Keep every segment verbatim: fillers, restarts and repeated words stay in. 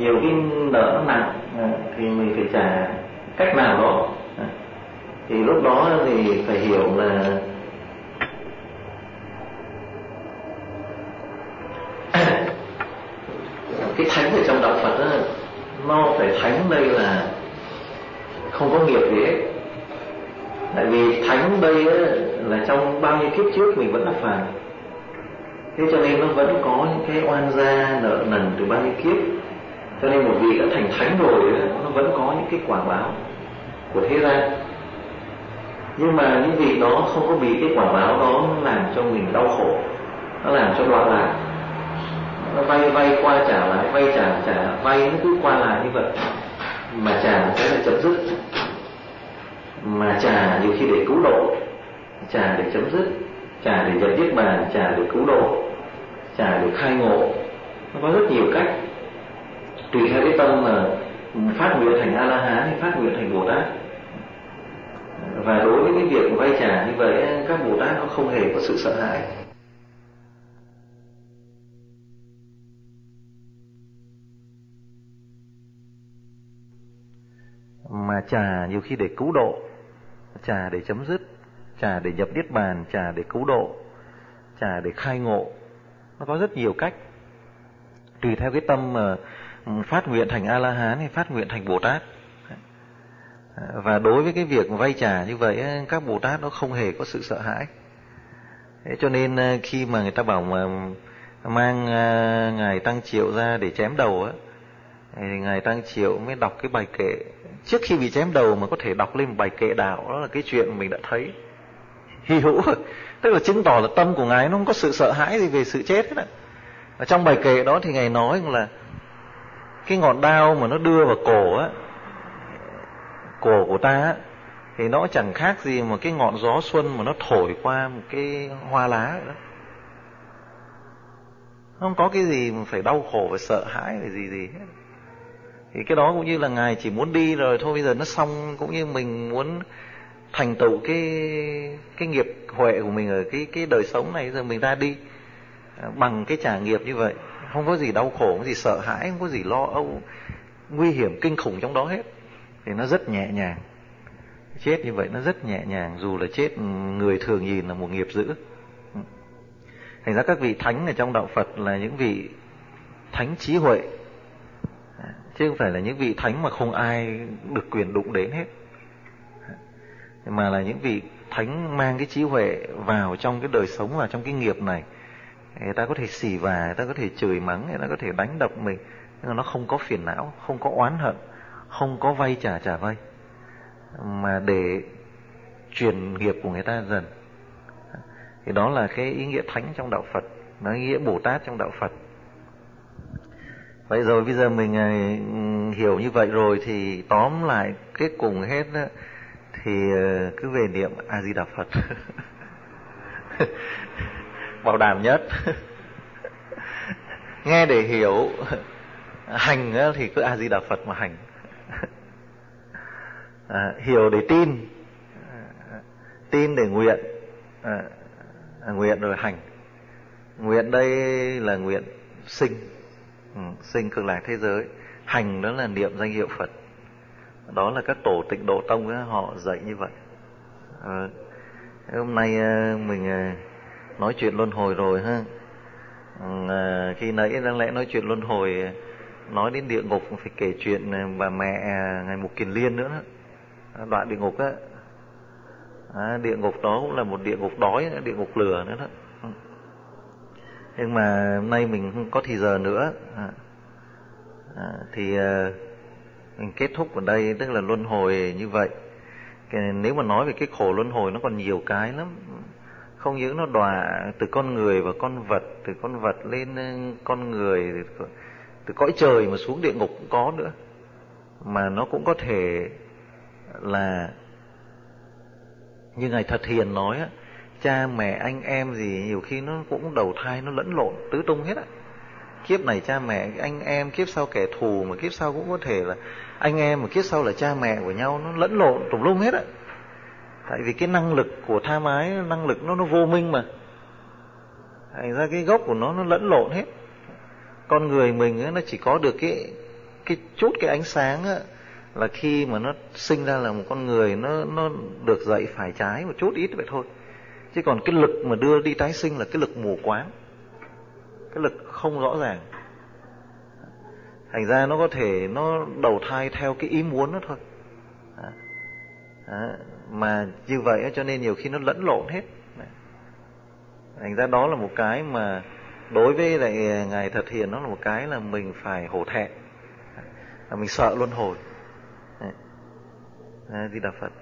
nhiều cái nợ nó nặng thì mình phải trả cách nào đó. Thì lúc đó thì phải hiểu là cái thánh ở trong đạo Phật đó, nó phải thánh đây là không có nghiệp gì hết. Tại vì thánh đây là trong bao nhiêu kiếp trước mình vẫn là phàm, thế cho nên nó vẫn có những cái oan gia nợ nần từ bao nhiêu kiếp. Cho nên một vị đã thành thánh rồi nó vẫn có những cái quả báo của thế gian. Nhưng mà những vị đó không có bị cái quả báo đó làm cho mình đau khổ, nó làm cho loạn lạc. Nó vay vay qua trả lại, vay trả trả vay, nó cứ qua lại như vậy. Mà trả sẽ là chấm dứt, mà trả nhiều khi để cứu độ, trả để chấm dứt, trả để dẹp niết bàn, trả để cứu độ, trả để khai ngộ. Nó có rất nhiều cách, tùy theo cái tâm mà phát nguyện thành A La Hán hay phát nguyện thành Bồ Tát. Và đối với cái việc vay trả như vậy, các Bồ Tát nó không hề có sự sợ hãi. Mà trả nhiều khi để cứu độ, trả để chấm dứt, trả để nhập niết bàn, trả để cứu độ, trả để khai ngộ. Nó có rất nhiều cách, tùy theo cái tâm mà phát nguyện thành A La Hán hay phát nguyện thành Bồ Tát. Và đối với cái việc vay trả như vậy, các Bồ Tát nó không hề có sự sợ hãi. Thế cho nên khi mà người ta bảo mà mang Ngài Tăng Triệu ra để chém đầu á, thì Ngài Tăng Triệu mới đọc cái bài kệ. Trước khi bị chém đầu mà có thể đọc lên một bài kệ đạo, đó là cái chuyện mình đã thấy hy hữu. Tức là chứng tỏ là tâm của Ngài nó không có sự sợ hãi gì về sự chết hết. Ở trong bài kệ đó thì Ngài nói là cái ngọn đao mà nó đưa vào cổ á, cổ của ta á, thì nó chẳng khác gì một cái ngọn gió xuân mà nó thổi qua một cái hoa lá vậy đó. Không có cái gì mà phải đau khổ, phải sợ hãi, phải gì gì hết. Thì cái đó cũng như là Ngài chỉ muốn đi rồi thôi, bây giờ nó xong, cũng như mình muốn thành tựu cái cái nghiệp huệ của mình ở cái cái đời sống này, giờ mình ra đi bằng cái trả nghiệp như vậy, không có gì đau khổ, không có gì sợ hãi, không có gì lo âu nguy hiểm kinh khủng trong đó hết. Thì nó rất nhẹ nhàng. Chết như vậy nó rất nhẹ nhàng, dù là chết người thường nhìn là một nghiệp dữ. Thành ra các vị thánh ở trong đạo Phật là những vị thánh trí huệ, chứ không phải là những vị thánh mà không ai được quyền đụng đến hết, mà là những vị thánh mang cái trí huệ vào trong cái đời sống, vào trong cái nghiệp này. Người ta có thể xỉ vả, người ta có thể chửi mắng, người ta có thể đánh đập mình, nhưng mà nó không có phiền não, không có oán hận, không có vay trả trả vay, mà để truyền nghiệp của người ta dần. Thì đó là cái ý nghĩa thánh trong đạo Phật, nó ý nghĩa Bồ Tát trong đạo Phật. Vậy rồi bây giờ mình hiểu như vậy rồi thì tóm lại kết cùng hết đó, thì cứ về niệm A Di Đà Phật. Bảo đảm nhất. Nghe để hiểu, hành thì cứ A Di Đà Phật mà hành. À, hiểu để tin, tin để nguyện, à, nguyện rồi hành. Nguyện đây là nguyện sinh, ừ, sinh cực lạc thế giới. Hành đó là niệm danh hiệu Phật. Đó là các tổ Tịnh Độ Tông ấy, họ dạy như vậy. À, hôm nay mình nói chuyện luân hồi rồi ha. À, khi nãy đáng lẽ nói chuyện luân hồi, nói đến địa ngục phải kể chuyện bà mẹ Ngài Mục Kiền Liên nữa đó. Đoạn địa ngục á, à, địa ngục đó cũng là một địa ngục đói, địa ngục lửa nữa đó. Nhưng mà hôm nay mình không có thì giờ nữa, à, à, thì à, mình kết thúc ở đây, tức là luân hồi như vậy. Cái, nếu mà nói về cái khổ luân hồi nó còn nhiều cái lắm, không những nó đọa từ con người và con vật, từ con vật lên con người, từ, từ cõi trời mà xuống địa ngục cũng có nữa, mà nó cũng có thể là như Ngài Thật Hiền nói á, cha mẹ anh em gì nhiều khi nó cũng đầu thai nó lẫn lộn tứ tung hết á. Kiếp này cha mẹ anh em, kiếp sau kẻ thù, mà kiếp sau cũng có thể là anh em, mà kiếp sau là cha mẹ của nhau, nó lẫn lộn tùm lum hết á. Tại vì cái năng lực của tham ái, năng lực nó nó vô minh mà, thành ra cái gốc của nó nó lẫn lộn hết. Con người mình ấy, nó chỉ có được cái cái chút cái ánh sáng á, là khi mà nó sinh ra là một con người nó nó được dạy phải trái một chút ít vậy thôi. Chứ còn cái lực mà đưa đi tái sinh là cái lực mù quáng, cái lực không rõ ràng. Thành ra nó có thể nó đầu thai theo cái ý muốn đó thôi. Đó. Đó. Mà như vậy cho nên nhiều khi nó lẫn lộn hết. Đó. Thành ra đó là một cái mà đối với lại Ngài Thật Hiền, nó là một cái là mình phải hổ thẹn, là mình sợ luân hồi. Đấy, Di Đà Phật.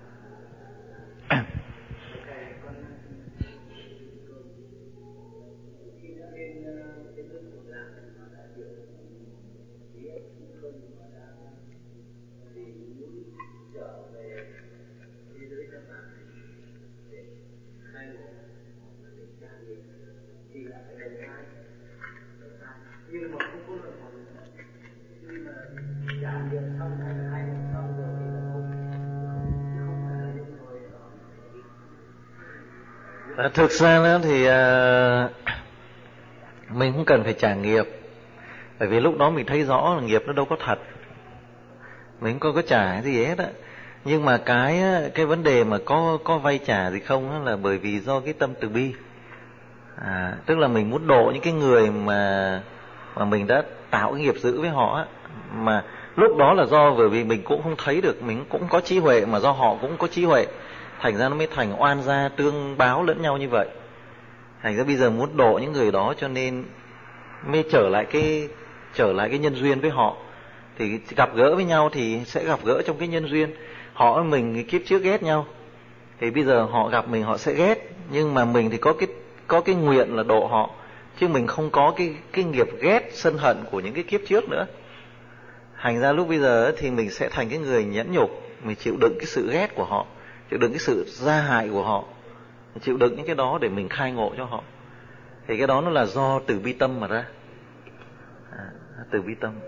À, thực ra đó thì à, mình không cần phải trả nghiệp, bởi vì lúc đó mình thấy rõ là nghiệp nó đâu có thật, mình không có trả cái gì hết á. Nhưng mà cái cái vấn đề mà có có vay trả gì không á, là bởi vì do cái tâm từ bi. À, tức là mình muốn độ những cái người mà mà mình đã tạo cái nghiệp dữ với họ á, mà lúc đó là do bởi vì mình cũng không thấy được, mình cũng có trí huệ, mà do họ cũng có trí huệ, thành ra nó mới thành oan gia tương báo lẫn nhau như vậy. Thành ra bây giờ muốn độ những người đó cho nên mới trở lại cái trở lại cái nhân duyên với họ. Thì gặp gỡ với nhau thì sẽ gặp gỡ trong cái nhân duyên. Họ với mình kiếp trước ghét nhau, thì bây giờ họ gặp mình họ sẽ ghét, nhưng mà mình thì có cái có cái nguyện là độ họ, chứ mình không có cái cái nghiệp ghét sân hận của những cái kiếp trước nữa. Thành ra lúc bây giờ thì mình sẽ thành cái người nhẫn nhục, mình chịu đựng cái sự ghét của họ, chịu đựng cái sự gia hại của họ, chịu đựng những cái đó để mình khai ngộ cho họ. Thì cái đó nó là do từ bi tâm mà ra. À, từ bi tâm.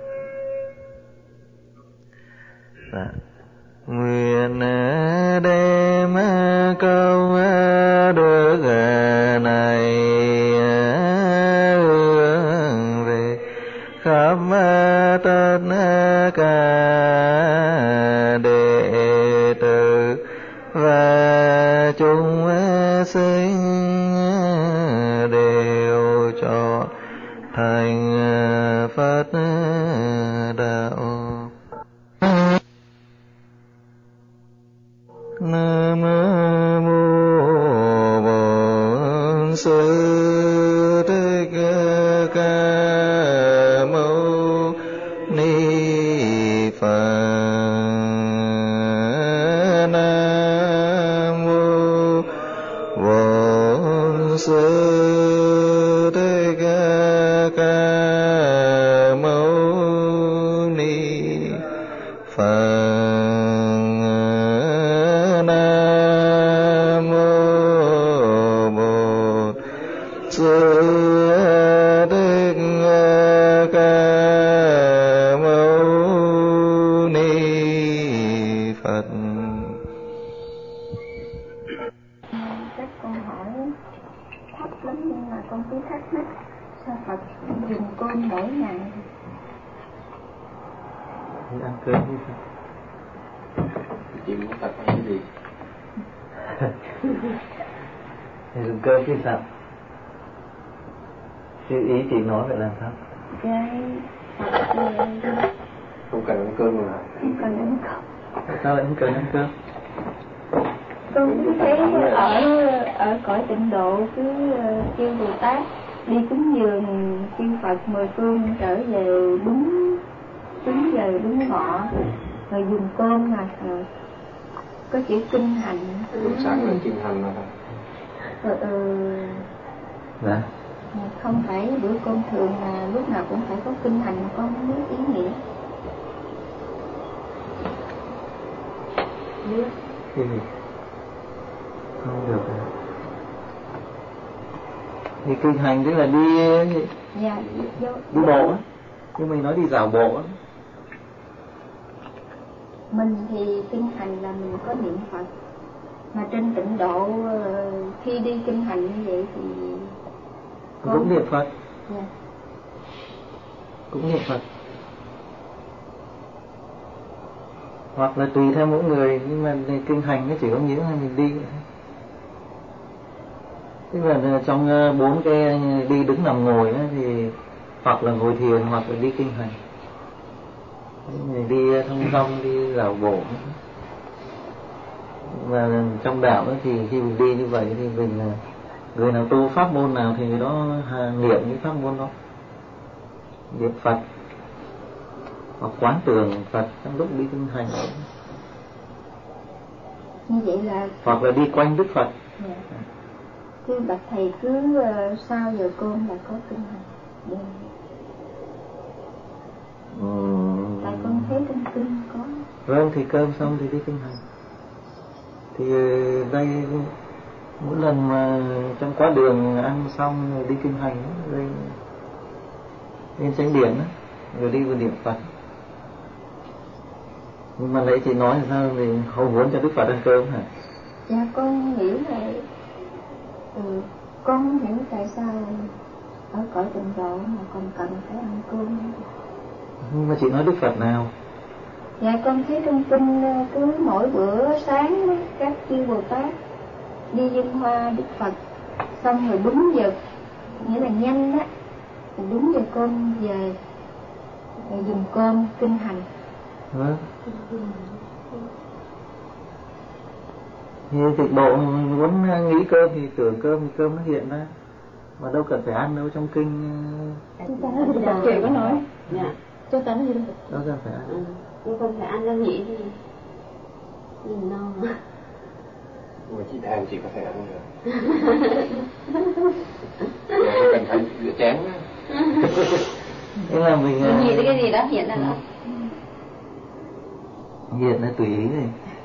Dạ. Nguyện đem câu được này về khắp tất cả đệ tử và chúng sinh đều cho thành Phật đạo. Nam mô Bổn Sư Thích Ca Mâu Ni Phật. Nam mô Bổn Sư Thích Ca Mâu Ni Phật. Ăn cơm đi sao? Chị muốn tập hay cái gì? Thì dùng cơm chứ sao? Chứ ý chị nói vậy làm sao? Cái không cần ăn cơm mà. Không cần ăn cơm. Sao lại không cần ăn cơm? Con thấy ở ở cõi tịnh độ cứ kêu Bồ Tát đi cúng dường chư Phật mười phương trở về đúng đúng giờ đúng ngọ, rồi dùng cơm mà có chữ kinh hành. Lúc sáng là kinh hành mà. Ờ, ờ, dạ. Không phải bữa cơm thường là lúc nào cũng phải có kinh hành, con không biết ý nghĩa. Biết. Cái gì? Không được rồi. Thì kinh hành tức là đi. Dạ. Đi bộ á. Nhưng mình nói đi dạo bộ á. Mình thì kinh hành là mình có niệm Phật, mà trên tịnh độ khi đi kinh hành như vậy thì cũng niệm Phật. Dạ. Cũng niệm Phật. hoặc là tùy theo mỗi người, nhưng mà kinh hành nó chỉ có nghĩa là mình đi. Tức là trong bốn cái đi đứng nằm ngồi ấy, thì hoặc là ngồi thiền hoặc là đi kinh hành. Mình đi thông dong, đi dạo bộ. Và trong đạo ấy, thì khi mình đi như vậy thì mình, người nào tu pháp môn nào thì người đó niệm cái pháp môn đó, niệm Phật hoặc quán tưởng Phật trong lúc đi kinh hành. Như vậy là hoặc là đi quanh Đức Phật. Dạ. Cứ bạch thầy cứ uh, sau giờ cơm là có kinh hành. Dạ. Ừ. Tại con thấy trong kinh có. Vâng, thì cơm xong thì đi kinh hành. Thì đây mỗi lần mà trong quá đường ăn xong rồi đi kinh hành rồi lên chánh điện đó, rồi đi vào niệm Phật. Nhưng mà nãy chị nói là sao thì không muốn cho Đức Phật ăn cơm hả? Dạ con nghĩ là ừ, con không hiểu tại sao ở cõi tịnh độ mà còn cần phải ăn cơm. Nhưng mà chị nói Đức Phật nào? Dạ con thấy trong kinh cứ mỗi bữa sáng các chư Bồ Tát đi dân hoa Đức Phật, xong rồi đúng giờ, nghĩa là nhanh á, đúng giờ cơm về rồi dùng cơm kinh hành. Vâng. Thì tịnh độ muốn nghĩ cơm thì tưởng cơm thì cơm nó hiện ra, mà đâu cần phải ăn đâu. Trong kinh chúng ta nói chuyện có nói. Dạ. Chúng ta nói gì đâu. Đâu cần phải ăn. Ừ. Nhưng không phải ăn đơn nhị thì nhìn no. Mà chị than chị có thể ăn được. Mà cần phải rửa chén á. Thế là mình nghĩ tới cái gì đó hiện ra đó. Hiện là tùy ý này.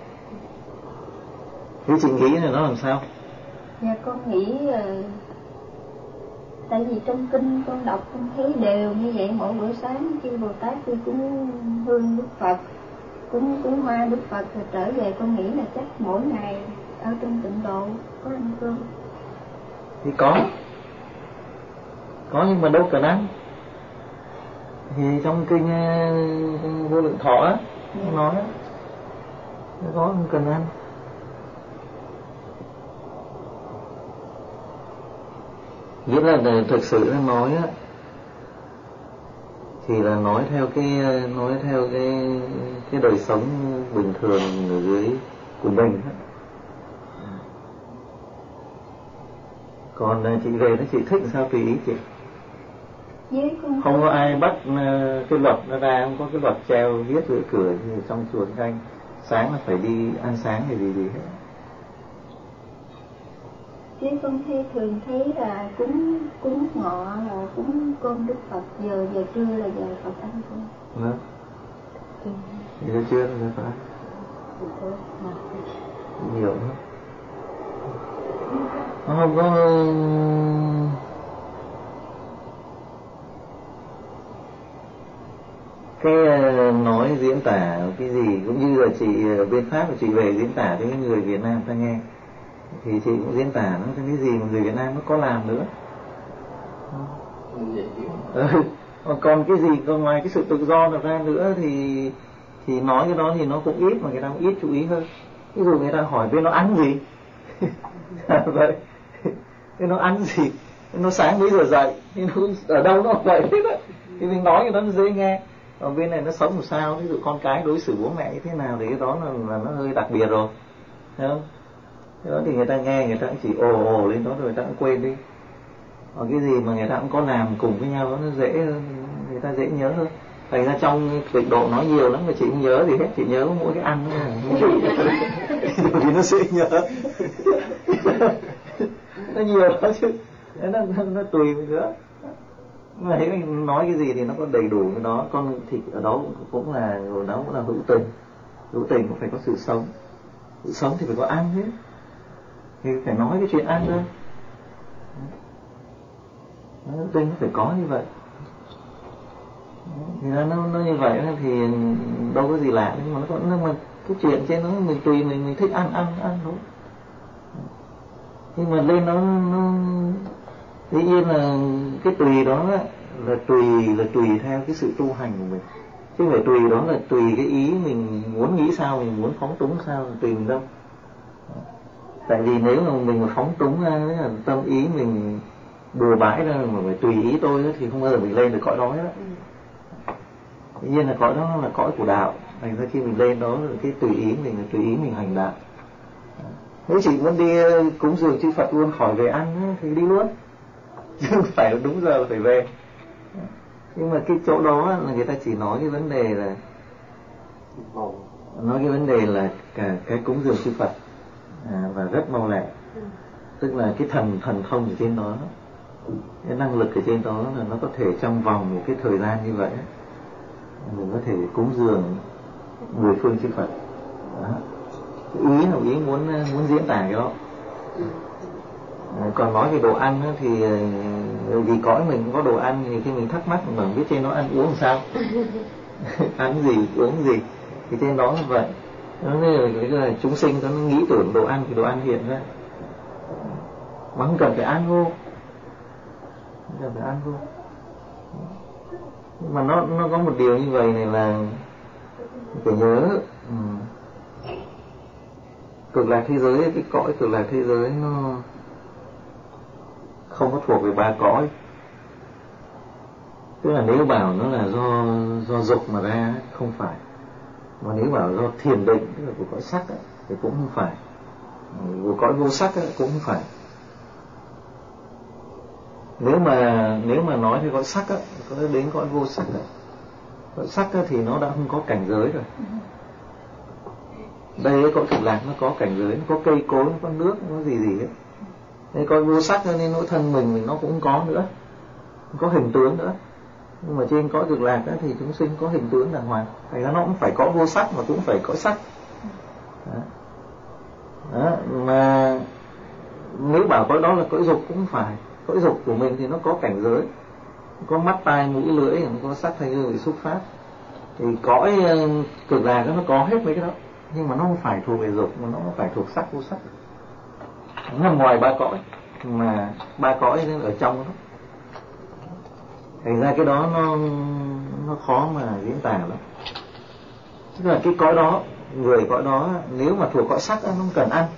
Thế chị nghĩ là nó làm sao? Dạ con nghĩ uh, tại vì trong kinh con đọc con thấy đều như vậy, mỗi bữa sáng chư Bồ Tát đi cúng hương Đức Phật, cúng cúng hoa Đức Phật rồi trở về, con nghĩ là chắc mỗi ngày ở trong tịnh độ có ăn cơm. Thì có có nhưng mà đâu cần ăn. Thì trong kinh uh, Vô Lượng Thọ á, yeah. nói có không cần ăn. Nghĩa là thực sự nó nói á, thì là nói theo cái nói theo cái cái đời sống bình thường ở dưới của mình á. Còn chị về nó chị thích sao tùy ý chị. Không có ai bắt cái luật nó ra, không có cái luật treo viết giữa cửa như trong chùa Anh sáng là phải đi ăn sáng hay gì gì hết. Chứ con thấy thường thấy là cúng cúng ngọ là cúng cơm Đức Phật, giờ giờ trưa là giờ Phật ăn cơm. Vâng. Ừ. Giờ trưa là giờ Phật ăn. Nhiều lắm. Nó không có cái nói diễn tả cái gì, cũng như là chị bên Pháp của chị về diễn tả với người Việt Nam ta nghe, thì chị cũng diễn tả nó cái gì mà người Việt Nam nó có làm nữa. Ừ. Còn cái gì còn ngoài cái sự tự do được ra nữa thì thì nói cái đó thì nó cũng ít, mà người ta cũng ít chú ý hơn. Ví dụ người ta hỏi bên nó ăn gì vậy, bên nó ăn gì, nó sáng mấy giờ dậy, nó ở đâu nó vậy đấy, thì mình nói cái đó nó dễ nghe. Ở bên này nó sống làm sao, ví dụ con cái đối xử bố mẹ như thế nào thì cái đó là, là nó hơi đặc biệt rồi, thấy không? Thế đó thì người ta nghe, người ta cũng chỉ ồ ồ lên đó rồi người ta cũng quên đi. Còn cái gì mà người ta cũng có làm cùng với nhau nó dễ hơn, người ta dễ nhớ hơn. Thành ra trong tịnh độ nói nhiều lắm mà chị không nhớ gì hết, chị nhớ mỗi cái ăn thì nó dễ nhớ. Nó nhiều đó chứ, nó, nó, nó tùy mình nữa. Mà thấy mình nói cái gì thì nó có đầy đủ cái đó. Con thịt ở đó cũng là, ở đó cũng là hữu tình. Hữu tình cũng phải có sự sống. Sự sống thì phải có ăn hết, thì phải nói cái chuyện ăn thôi. Hữu tình nó phải có như vậy. Thì nó, nó, nó như vậy thì đâu có gì lạ. Nhưng mà nó có, nhưng mà cái chuyện trên nó mình tùy mình, mình thích ăn ăn ăn thôi. Nhưng mà lên nó nó dĩ nhiên là cái tùy đó là tùy là tùy theo cái sự tu hành của mình. chứ phải tùy đó là tùy cái ý mình muốn nghĩ sao, mình muốn phóng túng sao tùy mình đâu. Tại vì nếu mà mình mà phóng túng ra là tâm ý mình bừa bãi ra mà phải tùy ý tôi đó, thì không bao giờ mình lên được cõi đó hết. Tự nhiên là cõi đó là cõi của đạo, thành ra khi mình lên đó là cái tùy ý mình là tùy ý mình hành đạo. Nếu chị muốn đi cúng dường chư Phật luôn khỏi về ăn thì đi luôn, chứ không phải đúng giờ phải về. Nhưng mà cái chỗ đó là người ta chỉ nói cái vấn đề là nói cái vấn đề là cả cái cúng dường chư Phật à, và rất mau lẹ, tức là cái thần thần thông ở trên đó, cái năng lực ở trên đó là nó có thể trong vòng một cái thời gian như vậy mình có thể cúng dường mười phương chư Phật. Đó. Ý là ý muốn muốn diễn tả cái đó. À, còn nói về đồ ăn thì vì cõi mình cũng có đồ ăn, thì khi mình thắc mắc mình bảo biết trên nó ăn uống làm sao ăn gì uống gì thì trên đó là vậy. Nó là, là chúng sinh nó nghĩ tưởng đồ ăn thì đồ ăn hiện ra, mà không cần phải ăn vô, không cần phải ăn vô. Nhưng mà nó nó có một điều như vậy này là phải nhớ, ừ. Cực lạc thế giới, cái cõi cực lạc thế giới nó không có thuộc về ba cõi. Tức là nếu bảo nó là do do dục mà ra không phải, mà nếu bảo do thiền định tức là của cõi sắc ấy, thì cũng không phải, của cõi vô sắc ấy, cũng không phải. Nếu mà nếu mà nói thì cõi sắc ấy, có đến cõi vô sắc ấy. Cõi sắc ấy, thì nó đã không có cảnh giới rồi. Đây cái cõi cực lạc nó có cảnh giới, nó có cây cối, nó có nước, nó có gì gì ấy. Đây cõi vô sắc nên nỗi thân mình mình nó cũng không có nữa, không có hình tướng nữa. Nhưng mà trên cõi cực lạc ấy, thì chúng sinh có hình tướng đàng hoàng, thành ra nó cũng phải có vô sắc mà cũng phải có sắc. Đó. Đó. Mà nếu bảo cõi đó là cõi dục cũng phải, cõi dục của mình thì nó có cảnh giới, có mắt tai mũi lưỡi, nó có sắc thanh hương vị xúc pháp. Thì cõi cực lạc nó có hết mấy cái đó, nhưng mà nó không phải thuộc về dục, mà nó không phải thuộc sắc vô sắc, nó nằm ngoài ba cõi, mà ba cõi ở trong đó. Thành ra cái đó nó nó khó mà diễn tả lắm. Tức là cái cõi đó, người cõi đó nếu mà thuộc cõi sắc nó không cần ăn,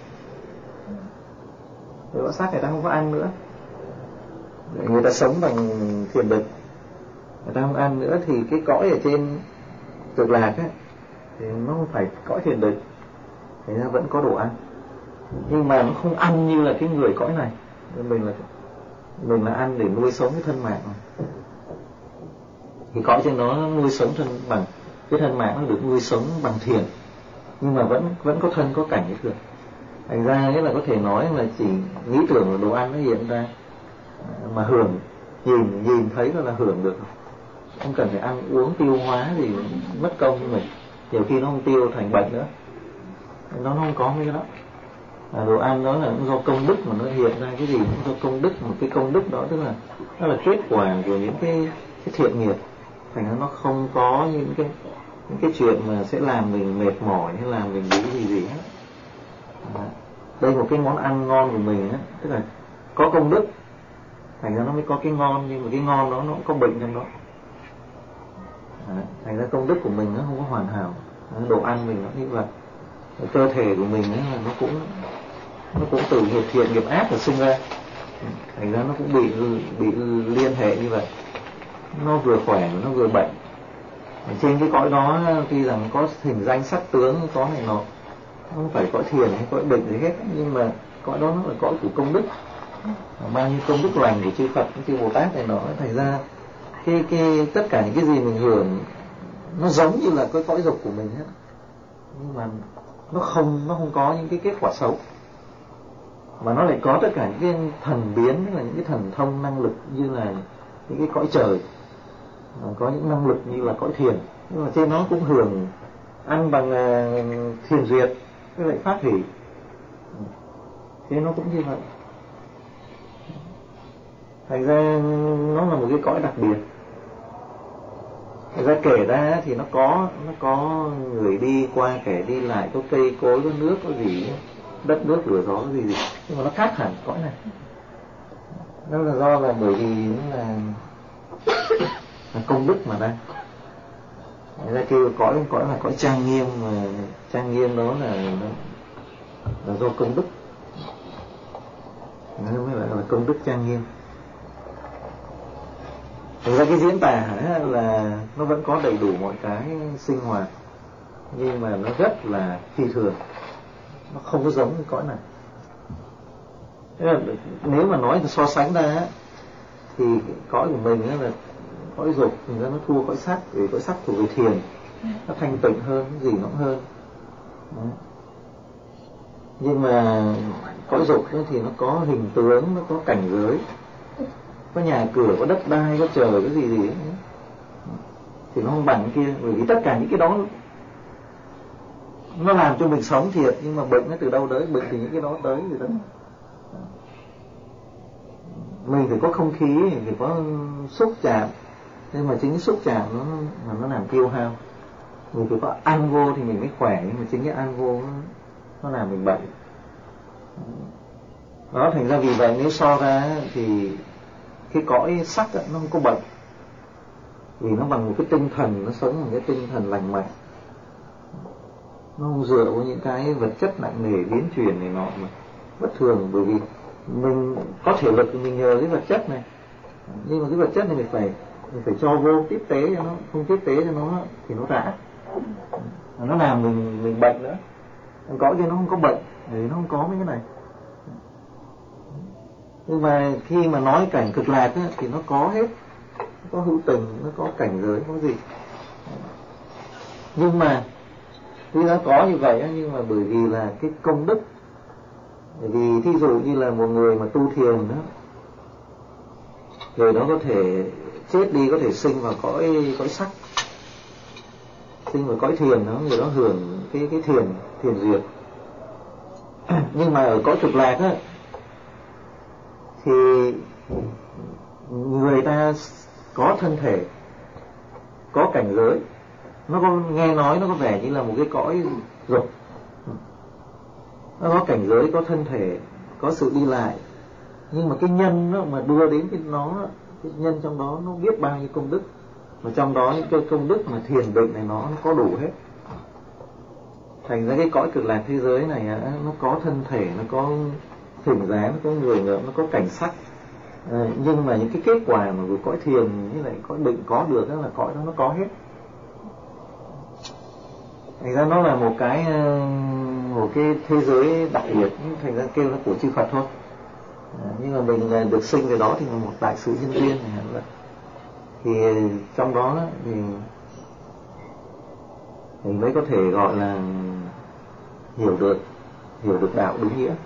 người cõi sắc người ta không có ăn nữa, người ta sống bằng thiền định, người ta không ăn nữa, thì cái cõi ở trên cực lạc ấy, thì nó không phải cõi thiền định, thì nó vẫn có đồ ăn, nhưng mà nó không ăn như là cái người cõi này. Mình là mình là ăn để nuôi sống cái thân mạng, thì cõi trên đó nó nuôi sống thân bằng cái thân mạng, nó được nuôi sống bằng thiền, nhưng mà vẫn vẫn có thân có cảnh như thường. Thành ra nghĩa là có thể nói là chỉ nghĩ tưởng là đồ ăn nó hiện ra, mà hưởng, nhìn nhìn thấy là hưởng được, không cần phải ăn uống tiêu hóa gì mất công như mình. Nhiều khi nó không tiêu thành bệnh nữa, nó không có mấy cái đó. À, đồ ăn đó là do công đức mà nó hiện ra cái gì cũng do công đức, một cái công đức đó tức là nó là kết quả của những cái, cái thiện nghiệp, thành ra nó không có những cái những cái chuyện mà sẽ làm mình mệt mỏi hay làm mình nghĩ gì gì hết. À, đây một cái món ăn ngon của mình á, tức là có công đức, thành ra nó mới có cái ngon, nhưng mà cái ngon đó nó cũng có bệnh trong đó. À, thành ra công đức của mình nó không có hoàn hảo, đồ ăn mình nó như vậy. Cơ thể của mình ấy, nó cũng nó cũng từ nghiệp thiện nghiệp ác mà sinh ra, thành ra nó cũng bị bị liên hệ như vậy, nó vừa khỏe nó vừa bệnh. Ở trên cái cõi đó tuy rằng có hình danh sắc tướng, có này nọ, không phải cõi thiền hay cõi bệnh gì hết, nhưng mà cõi đó nó là cõi của công đức, bao nhiêu công đức lành của chư Phật, chư Bồ Tát này nọ. Thành ra cái cái tất cả những cái gì mình hưởng nó giống như là cái cõi dục của mình hết, nhưng mà nó không nó không có những cái kết quả xấu, mà nó lại có tất cả những cái thần biến, tức là những cái thần thông năng lực như là những cái cõi trời, có những năng lực như là cõi thiền. Nhưng mà trên nó cũng hưởng ăn bằng uh, thiền duyệt với lại pháp hỷ, thế nó cũng như vậy. Thành ra nó là một cái cõi đặc biệt. Thành ra kể ra thì nó có nó có người đi qua, kẻ đi lại, có cây cối, có nước, có gì, đất nước lửa gió gì gì, nhưng mà nó khác hẳn cõi này. Đó là do là bởi vì nó là, là công đức mà ra. người ta kêu cõi cõi là cõi trang nghiêm, mà trang nghiêm đó là là do công đức, nó mới lại là công đức trang nghiêm. Thực ra cái diễn tả là nó vẫn có đầy đủ mọi cái sinh hoạt, nhưng mà nó rất là phi thường, nó không có giống cái cõi này. Nếu mà nói so sánh ra thì cõi của mình là cõi dục, thì nó thua cõi sắc, vì cõi sắc thuộc về thiền, nó thanh tịnh hơn, gì nó cũng hơn. Đấy. Nhưng mà cõi dục thì nó có hình tướng, nó có cảnh giới, có nhà cửa, có đất đai, có trời, có gì gì ấy. Thì nó không bằng kia, bởi vì tất cả những cái đó nó làm cho mình sống thiệt, nhưng mà bệnh nó từ đâu tới? Bệnh thì những cái đó tới rồi đó. Mình phải có không khí, phải có xúc chạm, nhưng mà chính cái xúc chạm nó mà nó làm tiêu hao. Mình phải có ăn vô thì mình mới khỏe, nhưng mà chính cái ăn vô nó, nó làm mình bệnh. Đó, thành ra vì vậy nếu so ra thì cái cõi sắc ấy, nó không có bệnh, vì nó bằng một cái tinh thần, nó sống một cái tinh thần lành mạnh, nó không dựa vào những cái vật chất nặng nề biến chuyển này nọ mà bất thường. Bởi vì mình có thể lực thì mình nhờ cái vật chất này, nhưng mà cái vật chất này mình phải mình phải cho vô tiếp tế cho nó, không tiếp tế cho nó thì nó rã, nó làm mình mình bệnh nữa. Cõi kia nó không có bệnh, vì nó không có mấy cái này. Nhưng mà khi mà nói cảnh cực lạc á, thì nó có hết, nó có hữu tình, nó có cảnh giới, có gì. Nhưng mà tuy nó có như vậy á, nhưng mà bởi vì là cái công đức. Bởi vì thí dụ như là một người mà tu thiền đó, người đó có thể chết đi, có thể sinh vào cõi cõi sắc, sinh vào cõi thiền đó, người đó hưởng cái cái thiền thiền diệt. Nhưng mà ở cõi cực lạc á, thì người ta có thân thể, có cảnh giới, nó có nghe nói nó có vẻ như là một cái cõi dục, nó có cảnh giới, có thân thể, có sự đi lại, nhưng mà cái nhân nó mà đưa đến cái nó, cái nhân trong đó nó biết bao nhiêu công đức, mà trong đó những cái công đức mà thiền định này nó nó có đủ hết. Thành ra cái cõi cực lạc thế giới này nó có thân thể, nó có hình dáng, nó có người ngợm, nó có cảnh sắc, à, nhưng mà những cái kết quả mà của cõi thiền như lại cõi định có được đó là cõi đó nó có hết. Thành ra nó là một cái một cái thế giới đặc biệt, thành ra kêu nó của chư Phật thôi. À, nhưng mà mình được sinh về đó thì là một đại sự nhân duyên này. Thì trong đó thì mình mới có thể gọi là hiểu được hiểu được đạo đúng nghĩa.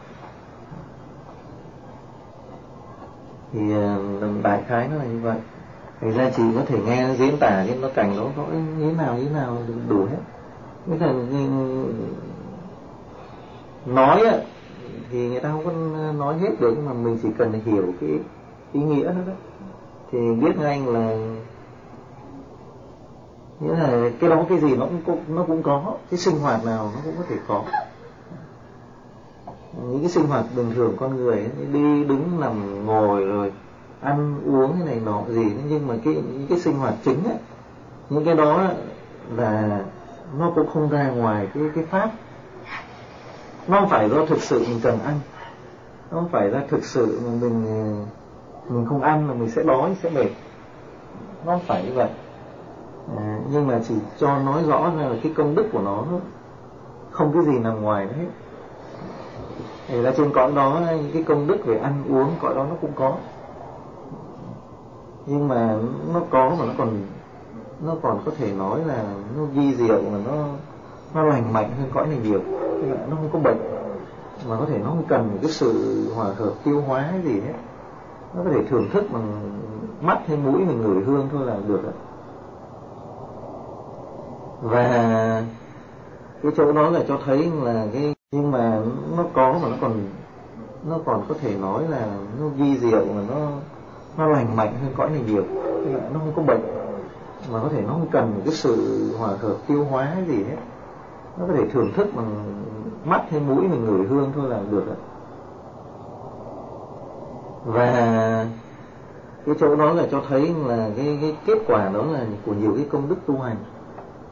Thì đại khái nó là như vậy. Thành ra chỉ có thể nghe nó diễn tả cái nó cảnh đó có như thế nào như thế nào đủ hết. Cái thằng nói á thì người ta không có nói hết được, nhưng mà mình chỉ cần hiểu cái ý nghĩa đó, đó thì biết ngay là nghĩa là cái đó cái gì nó cũng nó cũng có, cái sinh hoạt nào nó cũng có thể có. Những cái sinh hoạt bình thường con người ấy, đi đứng nằm ngồi rồi ăn uống cái này nọ gì, nhưng mà cái những cái sinh hoạt chính ấy, những cái đó là nó cũng không ra ngoài cái cái pháp. Nó không phải do thực sự mình cần ăn, nó không phải là thực sự mà mình mình không ăn là mình sẽ đói, sẽ mệt, nó không phải như vậy. À, nhưng mà chỉ cho nói rõ là cái công đức của nó không cái gì nằm ngoài nó hết. Thì là trên cõi đó những cái công đức về ăn uống cõi đó nó cũng có, nhưng mà nó có mà nó còn nó còn có thể nói là nó vi diệu, mà nó nó lành mạnh hơn cõi này nhiều. Nó không có bệnh, mà có thể nó không cần cái sự hòa hợp tiêu hóa gì hết. Nó có thể thưởng thức bằng mắt hay mũi mình ngửi hương thôi là được rồi. Và cái chỗ đó là cho thấy là cái, nhưng mà nó có mà nó còn nó còn có thể nói là nó vi diệu, mà nó nó lành mạnh hơn cõi này nhiều. Nó không có bệnh, mà có thể nó không cần cái sự hòa hợp tiêu hóa gì hết. Nó có thể thưởng thức bằng mắt hay mũi mình ngửi hương thôi là được rồi. Và cái chỗ đó là cho thấy là cái, cái kết quả đó là của nhiều cái công đức tu hành.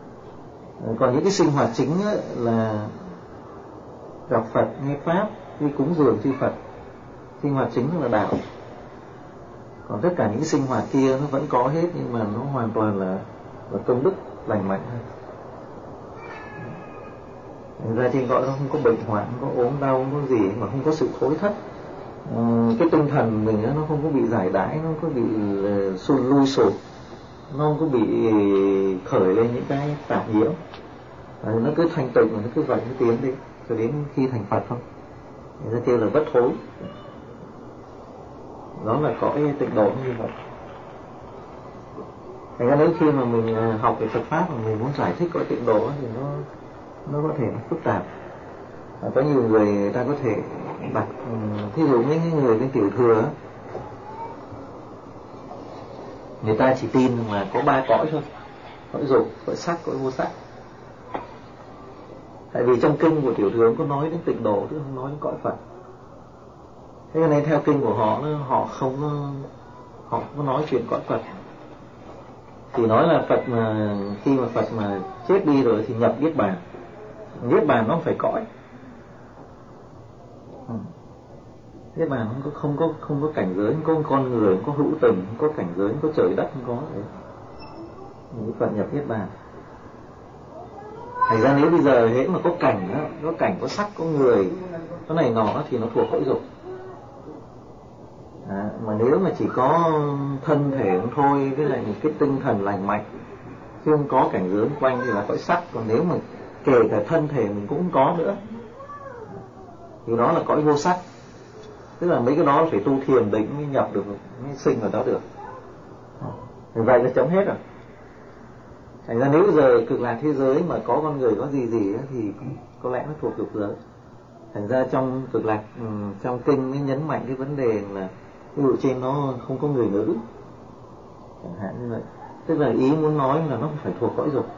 Còn những cái sinh hoạt chính là gặp Phật, nghe Pháp, đi cúng dường chư Phật, sinh hoạt chính là đạo. Còn tất cả những sinh hoạt kia nó vẫn có hết, nhưng mà nó hoàn toàn là, là công đức lành mạnh hơn. Thành ra trên cõi nó không có bệnh hoạn, không có ốm đau, không có gì, mà không có sự thối thất. Ừ, cái tinh thần mình nó không có bị giải đãi, nó không có bị uh, lui sụp, nó không có bị khởi lên những cái tạp nhiễm. À, nó cứ thanh tịnh, nó cứ vậy, nó tiến đi cho đến khi thành Phật không. Người ta kêu là bất thối. Đó là có cái tịnh độ như vậy. Thành ra nếu khi mà mình học về Phật Pháp mà mình muốn giải thích có tịnh độ thì nó nó có thể nó phức tạp. À, có nhiều người, người ta có thể đặt, thí dụ những người bên tiểu thừa, người ta chỉ tin là có ba cõi thôi, cõi dục, cõi sắc, cõi vô sắc. Tại vì trong kinh của tiểu thừa có nói đến tịnh độ, chứ không nói đến cõi Phật. Thế nên theo kinh của họ, họ không họ không có nói chuyện cõi Phật. Chỉ nói là Phật mà khi mà Phật mà chết đi rồi thì nhập Niết Bàn. Niết Bàn nó không phải cõi. Niết Bàn không có không có không có cảnh giới, không có con người, không có hữu tình, không có cảnh giới, không có trời đất, không có đấy. Những Phật nhập Niết Bàn. Thành ra nếu bây giờ hễ mà có cảnh đó, có cảnh, có sắc, có người, có này nọ thì nó thuộc cõi dục. À, mà nếu mà chỉ có thân thể thôi, với lại một cái tinh thần lành mạnh, chứ không có cảnh giới quanh thì là cõi sắc. Còn nếu mà kể cả thân thể mình cũng không có nữa thì đó là cõi vô sắc. Tức là mấy cái đó phải tu thiền định mới nhập được, mới sinh ở đó được. Thì vậy là chấm hết rồi. Thành ra nếu bây giờ cực lạc thế giới mà có con người có gì gì thì có lẽ nó thuộc dục giới. Thành ra trong cực lạc, trong kinh mới nhấn mạnh cái vấn đề là ví dụ trên nó không có người nữ, chẳng hạn như vậy. Tức là ý muốn nói là nó phải thuộc cõi dục.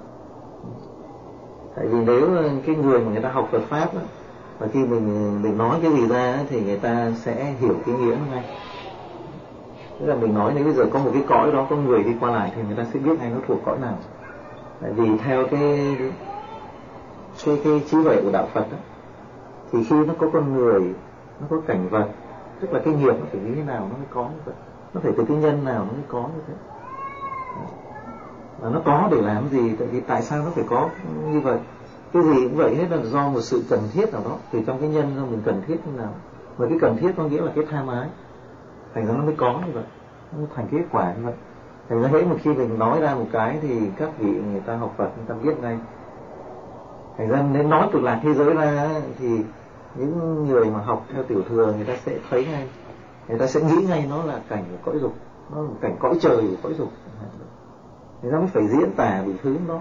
Tại vì nếu cái người mà người ta học Phật Pháp đó, và khi mình mình nói cái gì ra thì người ta sẽ hiểu cái nghĩa nó ngay. Tức là mình nói nếu bây giờ có một cái cõi đó có người đi qua lại thì người ta sẽ biết ngay nó thuộc cõi nào. Tại vì theo cái cái cái trí huệ của đạo Phật đó, thì khi nó có con người, nó có cảnh vật, tức là cái nghiệp nó phải như thế nào nó mới có như vậy, nó phải từ cái nhân nào nó mới có như thế. Và nó có để làm gì? Tại vì tại sao nó phải có như vậy? Cái gì cũng vậy hết là do một sự cần thiết nào đó. Thì trong cái nhân do mình cần thiết như nào? Và cái cần thiết có nghĩa là cái tham ái. Thành ra nó mới có như vậy, nó mới thành kết quả như vậy. Thành ra hễ một khi mình nói ra một cái thì các vị người ta học Phật người ta biết ngay. Thành ra nếu nói cực lạc thế giới ra thì những người mà học theo tiểu thừa người ta sẽ thấy ngay, người ta sẽ nghĩ ngay nó là cảnh của cõi dục, nó là một cảnh cõi trời của cõi dục. Người ta mới phải diễn tả đủ thứ đó,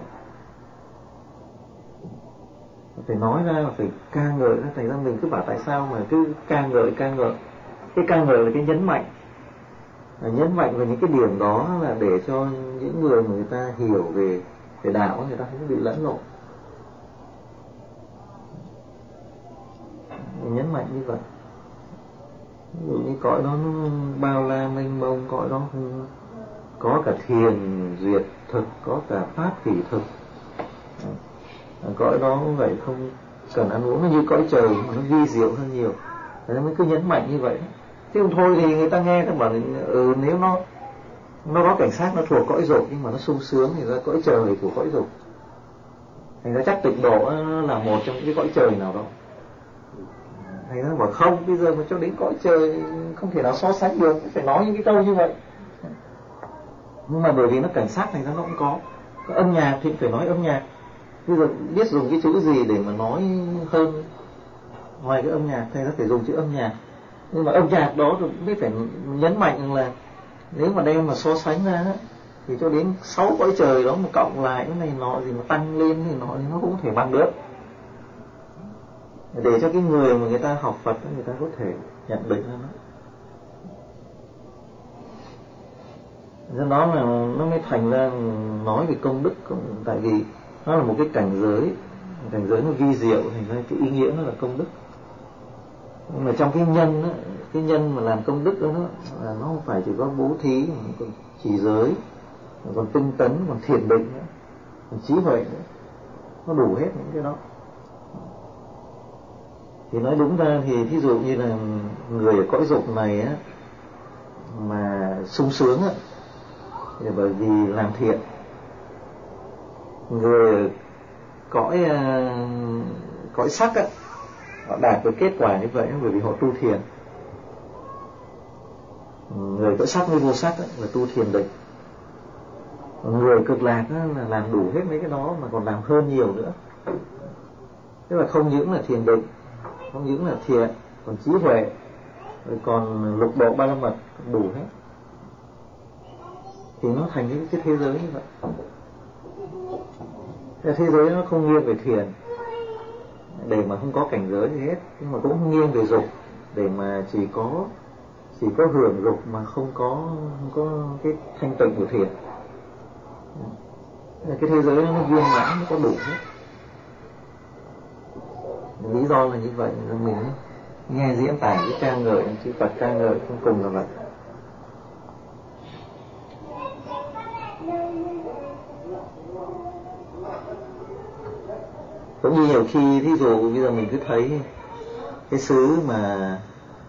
phải nói ra, phải ca ngợi ra. Thành ra mình cứ bảo tại sao mà cứ ca ngợi ca ngợi. Cái ca ngợi là cái nhấn mạnh, nhấn mạnh về những cái điểm đó là để cho những người mà người ta hiểu về về đạo người ta không bị lẫn lộn. Nhấn mạnh như vậy. Ví dụ như cõi đó nó bao la mênh mông, cõi đó có cả thiền duyệt thực, có cả pháp phỉ thực. Cõi đó cũng vậy, không cần ăn uống, nó như cõi trời mà nó vi diệu hơn nhiều. Thế nên mới cứ nhấn mạnh như vậy. Chứ không thôi thì người ta nghe các bảo ừ, nếu nó nó có cảnh sát nó thuộc cõi dục nhưng mà nó sung sướng thì ra cõi trời của cõi dục. Thành ra chắc tịnh độ là một trong những cái cõi trời nào đó. Thành ra bảo không, bây giờ mà cho đến cõi trời không thể nào so sánh được, phải nói những cái câu như vậy. Nhưng mà bởi vì nó cảnh sát thành ra nó cũng có. Có âm nhạc thì phải nói âm nhạc. Bây giờ biết dùng cái chữ gì để mà nói hơn ngoài cái âm nhạc, thì nó phải dùng chữ âm nhạc. Nhưng mà âm nhạc đó rồi mới phải nhấn mạnh là nếu mà đem mà so sánh ra thì cho đến sáu cõi trời đó mà cộng lại cái này nọ gì mà tăng lên thì nọ thì nó cũng thể bằng được. Để cho cái người mà người ta học Phật người ta có thể nhận định ra nó. Do đó là nó mới thành ra nói về công đức. Tại vì nó là một cái cảnh giới, cảnh giới nó vi diệu, thành ra cái ý nghĩa nó là công đức. Nhưng mà trong cái nhân đó, cái nhân mà làm công đức đó, đó là nó không phải chỉ có bố thí, còn trì giới, còn tinh tấn, còn thiền định nữa, còn trí huệ nữa. nó đủ hết những cái đó. Thì nói đúng ra thì thí dụ như là người ở cõi dục này á mà sung sướng á thì bởi vì làm thiện. Người ở cõi uh, cõi sắc á họ đạt được kết quả như vậy bởi vì họ tu thiền. Người cõi sắc với vô sắc á, là tu thiền định. Người cực lạc á, là làm đủ hết mấy cái đó mà còn làm hơn nhiều nữa. Tức là không những là thiền định, không những là thiện, còn trí huệ, rồi còn lục độ ba la mật đủ hết. Thì nó thành cái, cái thế giới như vậy. Cái thế giới nó không nghiêng về thiền để mà không có cảnh giới gì hết, nhưng mà cũng không nghiêng về dục để mà chỉ có chỉ có hưởng dục mà không có không có cái thanh tịnh của thiền. Cái thế giới nó viên mãn, nó có đủ hết. Lý do là như vậy là mình nghe diễn tả cái ca ngợi chư Phật ca ngợi cuối cùng là vậy. Cũng như nhiều khi thí dụ bây giờ mình cứ thấy cái xứ mà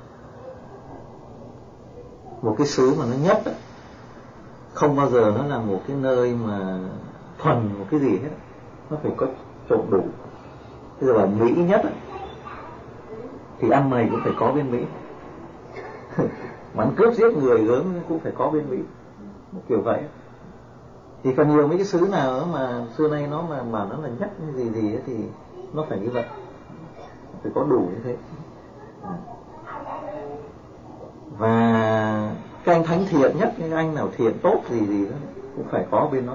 một cái xứ mà nó nhất đó, không bao giờ nó là một cái nơi mà thuần một cái gì hết, nó phải có trộn đủ. Bây giờ là Mỹ nhất đó, thì ăn mày cũng phải có bên Mỹ. Bắn cướp giết người gớm cũng phải có bên Mỹ, kiểu vậy. Thì phần nhiều mấy cái xứ nào mà xưa nay nó mà mà nó là nhất gì gì ấy, thì nó phải như vậy, phải có đủ như thế. Và cái anh thánh thiện nhất, cái anh nào thiện tốt gì gì đó cũng phải có bên nó.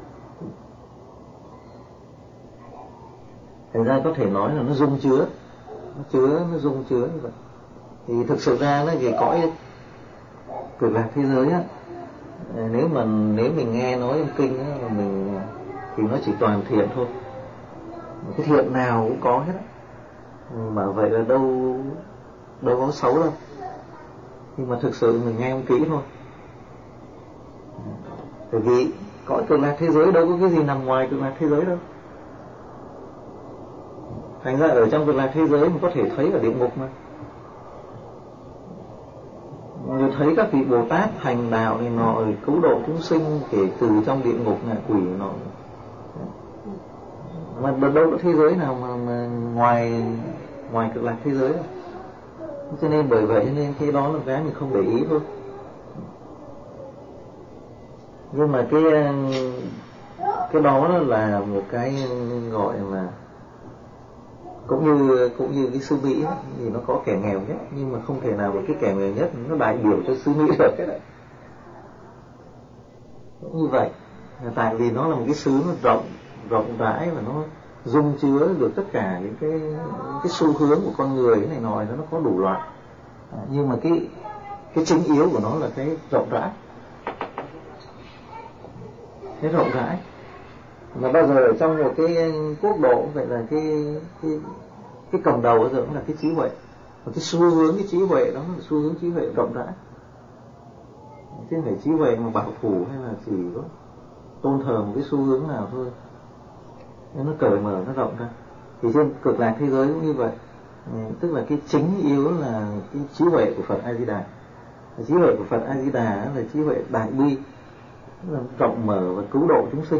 Thành ra có thể nói là nó dung chứa, nó chứa, nó dung chứa như vậy. Thì thực sự ra nó về cõi cực lạc thế giới á, nếu mà nếu mình nghe nói trong kinh á, mình thì nó chỉ toàn thiện thôi. Cái thiện nào cũng có hết á. Mà vậy là đâu đâu có xấu đâu. Nhưng mà thực sự mình nghe không kỹ thôi. Bởi vì cõi cực lạc thế giới đâu có cái gì nằm ngoài cực lạc thế giới đâu. Thành ra ở trong cực lạc thế giới mình có thể thấy ở địa ngục mà. Mình thấy các vị Bồ Tát hành đạo thì nọ cứu độ chúng sinh kể từ trong địa ngục ngạ quỷ nọ. Mà đâu có thế giới nào mà, mà ngoài ngoài cực lạc thế giới đâu. Cho nên bởi vậy cho nên cái đó là cái mình không để ý thôi. Nhưng mà cái cái đó là một cái gọi là cũng như cũng như cái xứ Mỹ ấy, thì nó có kẻ nghèo nhất, nhưng mà không thể nào mà cái kẻ nghèo nhất nó đại biểu cho xứ Mỹ được cái đấy. Cũng như vậy, tại vì nó là một cái xứ nó rộng rộng rãi và nó dung chứa được tất cả những cái cái xu hướng của con người cái này nọ, nó có đủ loại. À, nhưng mà cái cái chính yếu của nó là cái rộng rãi, cái rộng rãi. Mà bao giờ ở trong một cái quốc độ vậy là cái cái cái cầm đầu bao giờ cũng là cái trí huệ, và cái xu hướng cái trí huệ đó là xu hướng trí huệ rộng rãi, chứ không phải trí huệ mà bảo thủ hay là chỉ có tôn thờ một cái xu hướng nào thôi. Nên nó cởi mở, nó rộng ra. Thì trên cực lạc thế giới cũng như vậy. Tức là cái chính yếu là cái trí huệ của Phật A Di Đà. Trí huệ của Phật A Di Đà là trí huệ đại bi, là rộng mở và cứu độ chúng sinh.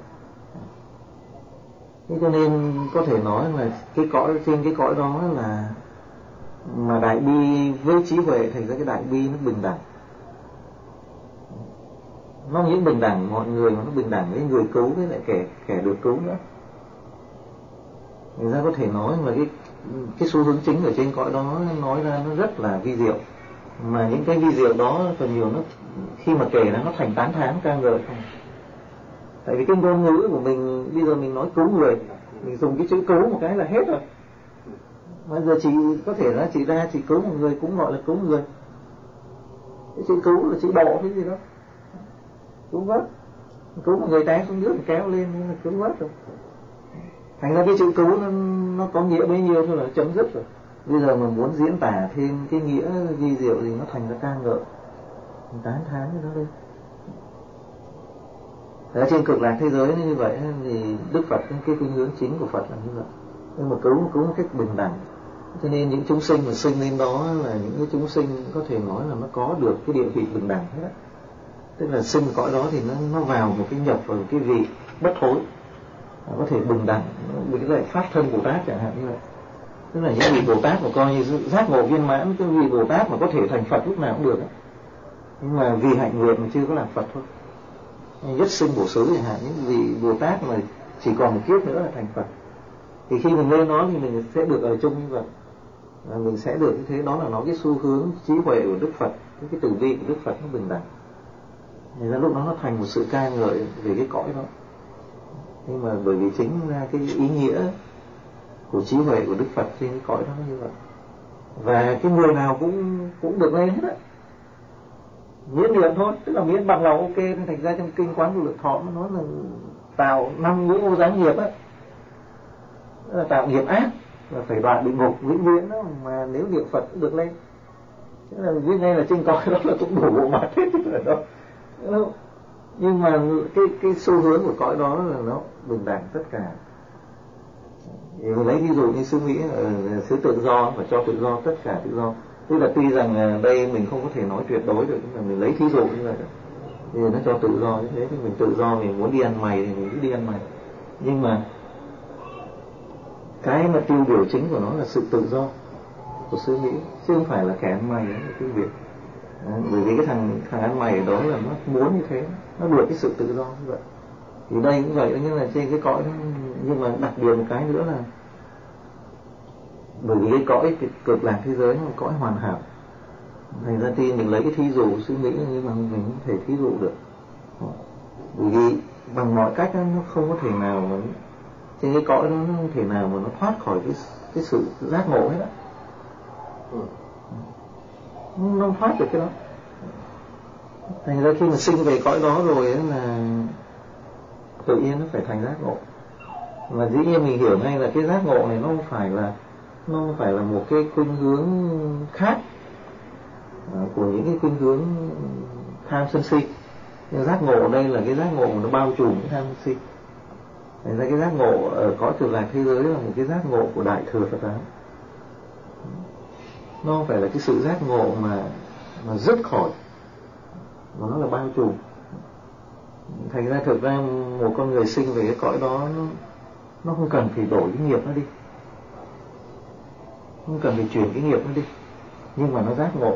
Thế cho nên có thể nói là cái cõi trên cái cõi đó là mà đại bi với trí huệ thành ra cái đại bi nó bình đẳng. Nó không những bình đẳng mọi người mà nó bình đẳng với người cứu với lại kẻ kẻ được cứu nữa. Người ta có thể nói là cái cái xu hướng chính ở trên cõi đó nói ra nó rất là vi diệu, mà những cái vi diệu đó phần nhiều nó khi mà kể ra nó thành tán thán ca ngợi không. Tại vì cái ngôn ngữ của mình bây giờ mình nói cứu người, mình dùng cái chữ cứu một cái là hết rồi. Bây giờ chị có thể là chị ra chị cứu một người cũng gọi là cứu người. Cái chữ cứu là chữ độ cái gì đó, cứu vớt, cứu một người té xuống nước thì kéo lên là cứu vớt rồi. Thành ra cái chữ cứu nó, nó có nghĩa bấy nhiêu thôi là chấm dứt rồi. Bây giờ mà muốn diễn tả thêm cái nghĩa vi diệu gì nó thành ra ca ngợi, tán thán với nó lên. ở trên cực lạc thế giới như vậy thì Đức Phật cái khuynh hướng chính của Phật là như vậy, nhưng mà cứu cứu một cách bình đẳng. Cho nên những chúng sinh mà sinh lên đó là những cái chúng sinh có thể nói là nó có được cái địa vị bình đẳng hết. Tức là sinh cõi đó thì nó nó vào một cái nhập vào một cái vị bất hối, có thể bình đẳng, bị cái loại pháp thân Bồ Tát chẳng hạn như vậy. Tức là những vị Bồ Tát mà coi như giác ngộ viên mãn, cái vị Bồ Tát mà có thể thành Phật lúc nào cũng được, nhưng mà vì hạnh nghiệp mà chưa có làm Phật thôi. Nhất sinh bổ xứ chẳng hạn, những vị Bồ Tát mà chỉ còn một kiếp nữa là thành Phật, thì khi mình lên đó thì mình sẽ được ở chung như vậy, và mình sẽ được như thế. Đó là nó cái xu hướng trí huệ của Đức Phật, cái, cái tử vi của Đức Phật nó bình đẳng, thì ra lúc đó nó thành một sự ca ngợi về cái cõi đó. Nhưng mà bởi vì chính ra cái ý nghĩa của trí huệ của Đức Phật trên cái cõi đó như vậy, và cái người nào cũng cũng được lên hết á, miễn niệm thôi, tức là miễn bằng lòng ok. Nên thành ra trong kinh Quán Vô Lượng Thọ nó nói là tạo năm ngũ vô gián nghiệp á, là tạo nghiệp ác là phải đoạn địa ngục vĩnh viễn đó, mà nếu niệm Phật cũng được lên. Thế là viết ngay là trên cõi đó là cũng đủ bộ mặt hết rồi đó. Nhưng mà cái cái xu hướng của cõi đó là nó bình đẳng tất cả. Thì mình lấy ví dụ như xứ Mỹ ở xứ tự do, và cho tự do, tất cả tự do. Tức là tuy rằng đây mình không có thể nói tuyệt đối được, nhưng mà mình lấy thí dụ như vậy đó. Thì nó cho tự do như thế, thì mình tự do, mình muốn đi ăn mày thì mình cứ đi ăn mày. Nhưng mà cái mà tiêu biểu chính của nó là sự tự do của xứ Mỹ, chứ không phải là kẻ ăn mày đó là tiêu biểu. À, bởi vì cái thằng thằng ăn mày ở đó là nó muốn như thế, nó được cái sự tự do như vậy. Thì đây cũng vậy, như là trên cái cõi đó. Nhưng mà đặc biệt một cái nữa là bởi vì cái cõi cái cực lạc thế giới nó là cõi hoàn hảo, thành ra thì mình lấy cái thí dụ xứ Mỹ, nhưng mà mình không thể thí dụ được, bởi vì bằng mọi cách nó không có thể nào mà trên cái cõi đó nó không thể nào mà nó thoát khỏi cái cái sự giác ngộ hết á. Nó không thoát được cái đó. Thành ra khi mà sinh về cõi đó rồi ấy là tự nhiên nó phải thành giác ngộ. Và dĩ nhiên mình hiểu ngay là cái giác ngộ này nó không phải là nó không phải là một cái khuynh hướng khác à, của những cái khuynh hướng tham sân si. Nhưng giác ngộ ở đây là cái giác ngộ nó bao trùm cái tham sân si. Thành ra cái giác ngộ ở cõi cực lạc thế giới là một cái giác ngộ của Đại Thừa Phật Giáo. Nó không phải là cái sự giác ngộ mà mà dứt khỏi, mà nó là bao trùm. Thành ra thực ra một con người sinh về cái cõi đó nó, nó không cần phải đổi cái nghiệp nó đi, không cần phải chuyển cái nghiệp nó đi, nhưng mà nó giác ngộ.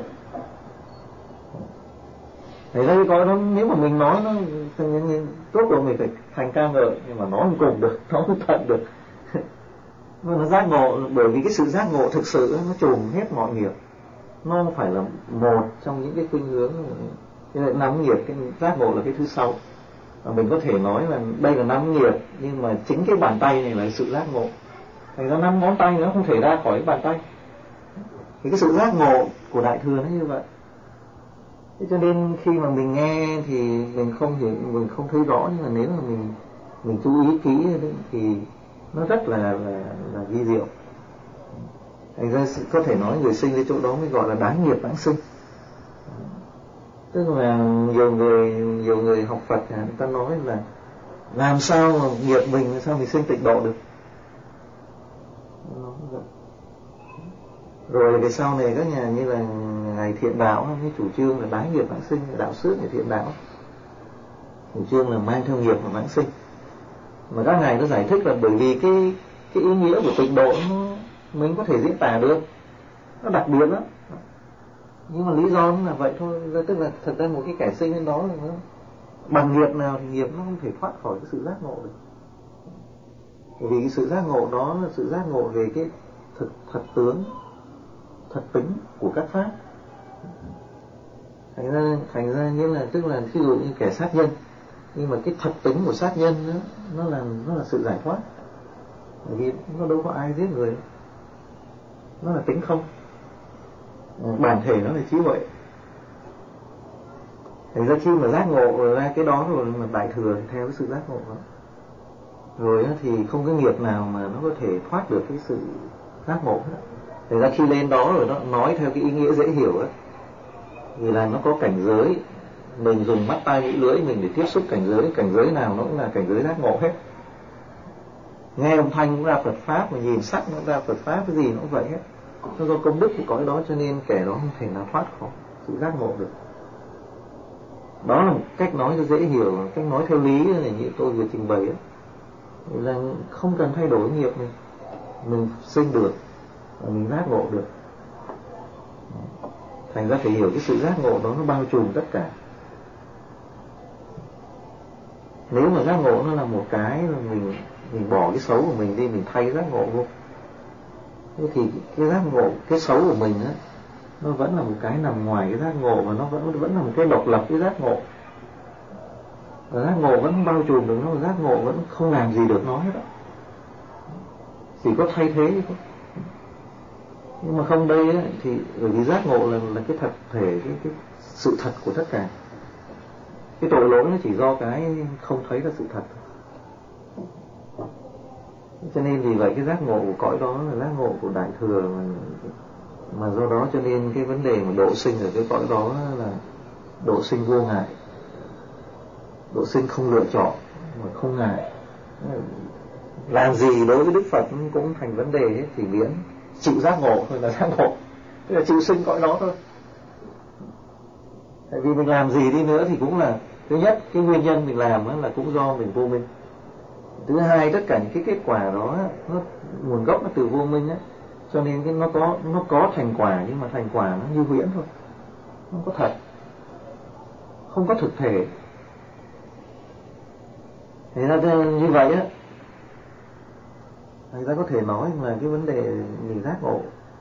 Thành ra cái cõi đó nếu mà mình nói nó tốt rồi mình phải thành ca ngợi, nhưng mà nó không cùng được, nó không thuận được. Nó giác ngộ, bởi vì cái sự giác ngộ thực sự nó trùm hết mọi nghiệp, nó không phải là một trong những cái khuynh hướng. Cái năm nghiệp, cái giác ngộ là cái thứ sáu. Và mình có thể nói là đây là năm nghiệp, nhưng mà chính cái bàn tay này là sự giác ngộ. Thành ra năm ngón tay nó không thể ra khỏi cái bàn tay. Thì cái sự giác ngộ của Đại Thừa nó như vậy. Thế cho nên khi mà mình nghe thì mình không hiểu, mình không thấy rõ, nhưng mà nếu mà mình mình chú ý kỹ thì nó rất là là, là vi diệu. Thành ra có thể nói người sinh đến chỗ đó mới gọi là đáng nghiệp đáng sinh. Tức là nhiều người nhiều người học Phật người ta nói là làm sao mà nghiệp mình, sao mình sinh tịnh độ được. Rồi về sau này các nhà như là ngài Thiện Đạo cái chủ trương là đáng nghiệp vãng sinh, đạo xước của Thiện Đạo chủ trương là mang theo nghiệp mà vãng sinh. Mà các ngài nó giải thích là bởi vì cái cái ý nghĩa của tịnh độ nó, mình có thể diễn tả được, nó đặc biệt lắm. Nhưng mà lý do nó là vậy thôi. Tức là thật ra một cái kẻ sinh lên đó là nó bằng nghiệp nào thì nghiệp nó không thể thoát khỏi cái sự giác ngộ được. Bởi vì cái sự giác ngộ đó là sự giác ngộ về cái thực thật tướng, thật tính của các pháp. Thành ra thành ra như là tức là ví dụ như kẻ sát nhân, nhưng mà cái thật tính của sát nhân đó, nó là nó là sự giải thoát. Bởi vì nó đâu có ai giết người, nó là tính không, bản thể nó là trí huệ. Thành ra khi mà giác ngộ ra cái đó rồi mà Đại Thừa thì theo cái sự giác ngộ đó, rồi thì không có nghiệp nào mà nó có thể thoát được cái sự giác ngộ hết. Thành ra khi lên đó rồi nó nói theo cái ý nghĩa dễ hiểu ấy, vì là nó có cảnh giới mình dùng mắt tai mũi lưỡi mình để tiếp xúc cảnh giới, cảnh giới nào nó cũng là cảnh giới giác ngộ hết. Nghe âm thanh cũng ra Phật pháp, mà nhìn sắc nó ra Phật pháp, cái gì nó cũng vậy hết. Nó do công đức của cõi đó, cho nên kẻ đó không thể nào thoát khỏi sự giác ngộ được. Đó là một cách nói cho dễ hiểu, cách nói theo lý này như tôi vừa trình bày ấy, là không cần thay đổi nghiệp mình, mình sinh được và mình giác ngộ được. Thành ra phải hiểu cái sự giác ngộ đó nó bao trùm tất cả. Nếu mà giác ngộ nó là một cái là mình mình bỏ cái xấu của mình đi, mình thay giác ngộ vô, thế thì cái giác ngộ, cái xấu của mình á, nó vẫn là một cái nằm ngoài cái giác ngộ, và nó vẫn vẫn là một cái độc lập cái giác ngộ. Và giác ngộ vẫn bao trùm được nó, và giác ngộ vẫn không làm gì được nó hết á, chỉ có thay thế thôi. Nhưng mà không đây á, thì bởi vì giác ngộ là là cái thật thể, cái, cái sự thật của tất cả. Cái tội lỗi nó chỉ do cái không thấy là sự thật. Cho nên vì vậy cái giác ngộ của cõi đó là giác ngộ của Đại Thừa, mà, mà do đó cho nên cái vấn đề mà độ sinh ở cái cõi đó là độ sinh vô ngại, độ sinh không lựa chọn mà không ngại. Làm gì đối với Đức Phật cũng thành vấn đề ấy, thì biến chịu giác ngộ thôi là giác ngộ, tức là chịu sinh cõi đó thôi. Tại vì mình làm gì đi nữa thì cũng là, thứ nhất cái nguyên nhân mình làm là cũng do mình vô minh. Thứ hai, tất cả những cái kết quả đó nó nguồn gốc nó từ vô minh á, cho nên cái nó có nó có thành quả, nhưng mà thành quả nó như huyễn thôi, không có thật, không có thực thể. Thế ra như vậy á, người ta có thể nói là cái vấn đề mình giác ngộ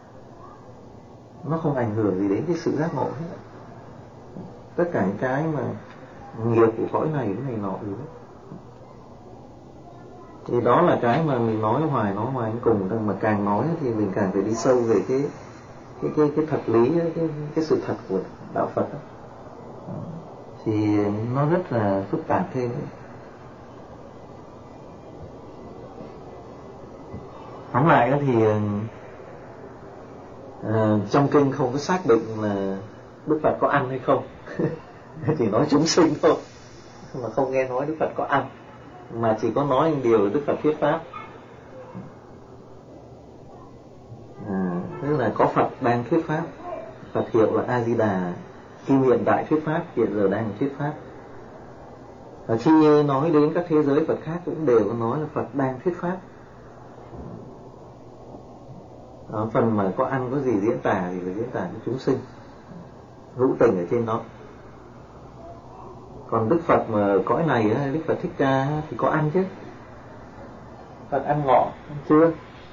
nó không ảnh hưởng gì đến cái sự giác ngộ hết. Tất cả những cái mà nghiệp của cõi này cái này nọ gì hết. Thì đó là cái mà mình nói hoài nói hoài đến cùng, mà càng nói thì mình càng phải đi sâu về cái cái cái cái thật lý, cái cái sự thật của đạo Phật đó. Thì nó rất là phức tạp thêm. Tóm lại thì uh, trong kinh không có xác định là Đức Phật có ăn hay không, chỉ nói chúng sinh thôi, mà không nghe nói Đức Phật có ăn, mà chỉ có nói một điều Đức Phật thuyết pháp. À, tức là có Phật đang thuyết pháp, Phật hiệu là A Di Đà, khi hiện tại thuyết pháp, hiện giờ đang thuyết pháp. Và khi nói đến các thế giới Phật khác cũng đều có nói là Phật đang thuyết pháp. Ở phần mà có ăn có gì diễn tả thì là diễn tả cho chúng sinh hữu tình ở trên đó. Còn Đức Phật mà cõi này, Đức Phật Thích Ca thì có ăn chứ. Phật ăn ngọ, ăn trưa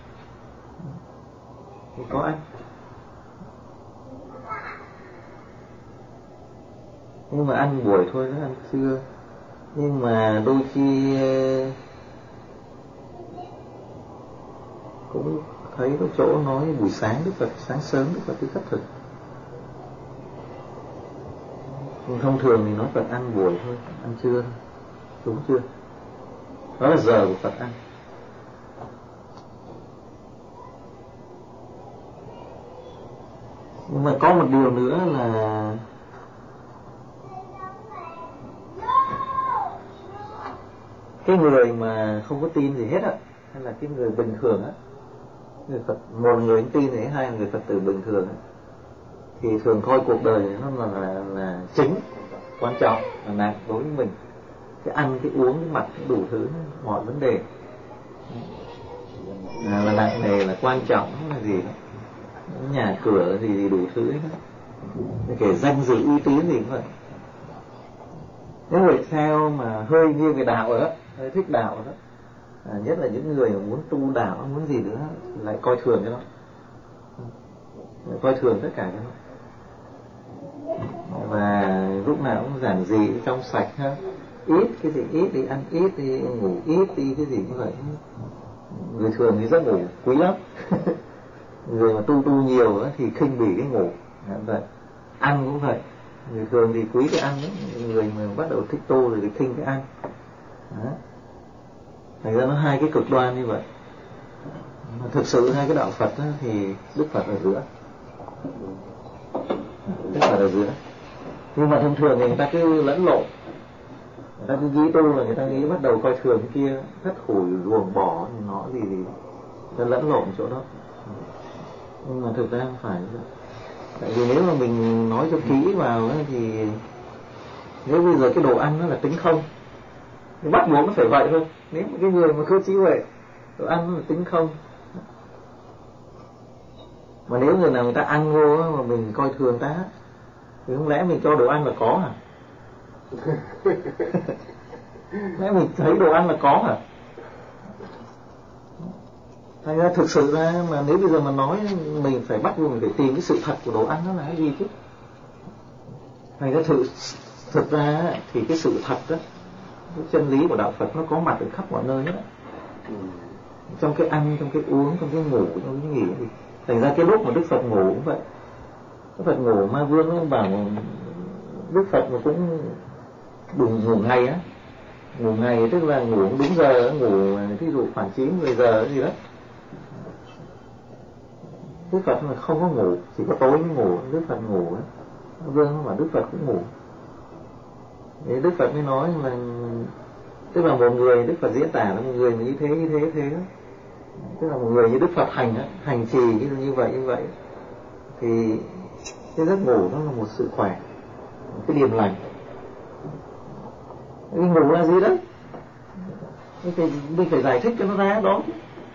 thì có ăn. Nhưng mà ăn buổi thôi, nó ăn trưa. Nhưng mà đôi khi cũng thấy có chỗ nói buổi sáng Đức Phật, sáng sớm Đức Phật đi khất thực. Nhưng thông thường thì nói Phật ăn buổi thôi, ăn trưa, đúng chưa? Đó là giờ của Phật ăn. Nhưng mà có một điều nữa là cái người mà không có tin gì hết á, hay là cái người bình thường á, người Phật, một người tin thì hai người Phật tử bình thường á, thì thường coi cuộc đời nó là, là, là chính, quan trọng, là nặng đối với mình. Cái ăn, cái uống, cái mặc, cái đủ thứ, mọi vấn đề à, là nặng nề, là quan trọng, là gì đó. Nhà cửa gì thì đủ thứ ấy đó. Kể danh dự uy tín gì cũng vậy. Nếu người theo mà hơi nghiêng về đạo rồi đó, hơi thích đạo rồi đó, à, nhất là những người mà muốn tu đạo, muốn gì nữa, lại coi thường cái đó, lại coi thường tất cả cái đó. Và lúc nào cũng giản dị, trong sạch ha, ít cái gì ít đi, ăn ít đi, ngủ ít đi, cái gì cũng vậy. Người thường thì giấc ngủ quý lắm. Người mà tu tu nhiều thì khinh bỉ cái ngủ. Vậy. Ăn cũng vậy, người thường thì quý cái ăn đó. Người mà bắt đầu thích tu rồi thì khinh cái ăn đó. Thành ra nó hai cái cực đoan như vậy. Mà thực sự hai cái đạo Phật đó, thì Đức Phật ở giữa, Đức Phật ở giữa. Nhưng mà thông thường thì người ta cứ lẫn lộn, người ta cứ nghĩ tu là người ta nghĩ bắt đầu coi thường cái kia, thất hủi ruồng bỏ nó gì gì, người ta lẫn lộn chỗ đó. Nhưng mà thực ra không phải. Tại vì nếu mà mình nói cho kỹ vào ấy, thì nếu bây giờ cái đồ ăn nó là tính không, thì bắt buộc nó phải vậy thôi. Nếu mà cái người mà cứ trí huệ, đồ ăn nó là tính không. Mà nếu người nào người ta ăn vô mà mình coi thường ta, thì không lẽ mình cho đồ ăn là có hả? Lẽ mình thấy đồ ăn là có hả? Thành ra thực sự ra mà nếu bây giờ mà nói mình phải bắt buộc phải tìm cái sự thật của đồ ăn nó là cái gì chứ. Thành ra thực, thực ra thì cái sự thật đó, cái chân lý của đạo Phật nó có mặt ở khắp mọi nơi hết. Trong cái ăn, trong cái uống, trong cái ngủ, trong cái nghỉ. Thành ra cái lúc mà Đức Phật ngủ cũng vậy. Đức Phật ngủ Ma Vương nó bảo Đức Phật mà cũng đừng ngủ ngày á. Ngủ ngày tức là ngủ đúng giờ, ngủ thí dụ khoảng chín mười giờ gì đó. Đức Phật mà không có ngủ, chỉ có tối mới ngủ. Đức Phật ngủ á, Vương mà Đức Phật cũng ngủ. Thì Đức Phật mới nói là tức là một người, Đức Phật diễn tả là một người mà như thế như thế như thế đó. Tức là một người như Đức Phật hành á, hành trì như vậy như vậy thì cái giấc ngủ nó là một sự khỏe, một cái điềm lành. Cái ngủ là gì đấy? Mình phải, mình phải giải thích cho nó ra đó.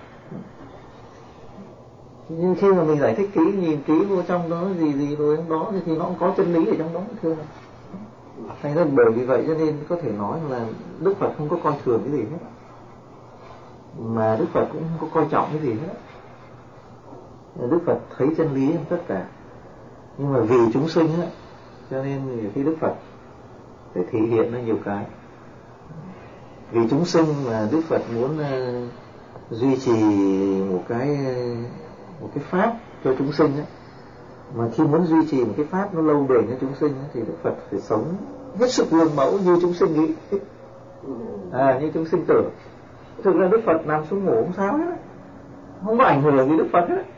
Nhưng khi mà mình giải thích kỹ, nhìn kỹ vô trong đó gì gì rồi trong đó thì nó cũng có chân lý ở trong đó thưa. Thành ra bởi vì vậy cho nên có thể nói là Đức Phật không có coi thường cái gì hết, mà Đức Phật cũng không có coi trọng cái gì hết. Đức Phật thấy chân lý trong tất cả, nhưng mà vì chúng sinh á, cho nên khi Đức Phật phải thể hiện ra nhiều cái. Vì chúng sinh mà Đức Phật muốn uh, duy trì một cái uh, một cái pháp cho chúng sinh ấy. Mà khi muốn duy trì một cái pháp nó lâu bền cho chúng sinh ấy, thì Đức Phật phải sống hết sức gương mẫu như chúng sinh nghĩ, à, như chúng sinh tưởng. Thực ra Đức Phật nằm xuống ngủ không sao hết, không có ảnh hưởng gì Đức Phật hết.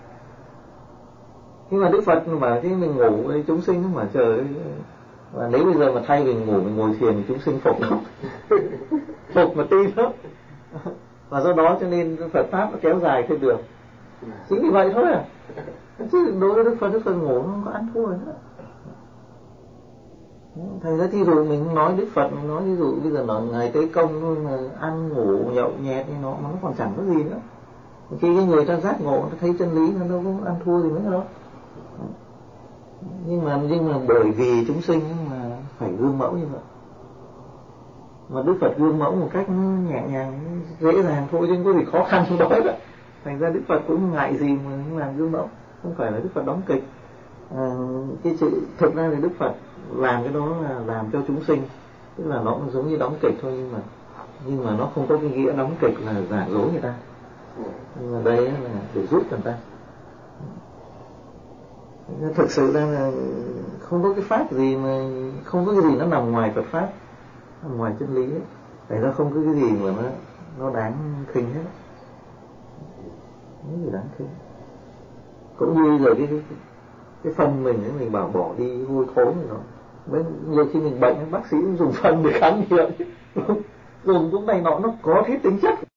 Nhưng mà Đức Phật mà khi mình ngủ chúng sinh nó mà trời, và nếu bây giờ mà thay mình ngủ mình ngồi thiền chúng sinh phục lắm, phục mà tin lắm. Và do đó cho nên Phật pháp nó kéo dài thêm được. Chính vì vậy thôi à. Chứ đối với Đức Phật, Đức Phật ngủ nó không có ăn thua nữa. Thành ra thí dụ mình nói Đức Phật, mình nói ví dụ bây giờ nói ngày Tế Công mà ăn ngủ nhậu nhẹt như nó, mà nó còn chẳng có gì nữa. Khi cái người ta giác ngộ, ta thấy chân lý, nó đâu có ăn thua gì nữa đâu. Nhưng mà nhưng mà bởi vì chúng sinh mà phải gương mẫu như vậy. Mà Đức Phật gương mẫu một cách nhẹ nhàng, dễ dàng thôi, chứ không có gì khó khăn trong đó hết. Thành ra Đức Phật cũng ngại gì mà không làm gương mẫu. Không phải là Đức Phật đóng kịch. À, cái sự thực ra thì Đức Phật làm cái đó là làm cho chúng sinh, tức là nó cũng giống như đóng kịch thôi, nhưng mà nhưng mà nó không có cái nghĩa đóng kịch là giả dối người ta. Nhưng mà đây là để giúp người ta. Thực sự ra là không có cái pháp gì mà không có cái gì nó nằm ngoài Phật pháp, nằm ngoài chân lý ấy. Tại nó không có cái gì mà nó nó đáng khinh hết. Cái gì đáng khinh. Cũng như giờ cái cái, cái phân mình ấy, mình bảo bỏ đi hôi thối rồi đó. Bên nhiều khi mình bệnh bác sĩ dùng phân để khám nghiệm, dùng cũng này nọ nó có thiết tính chất.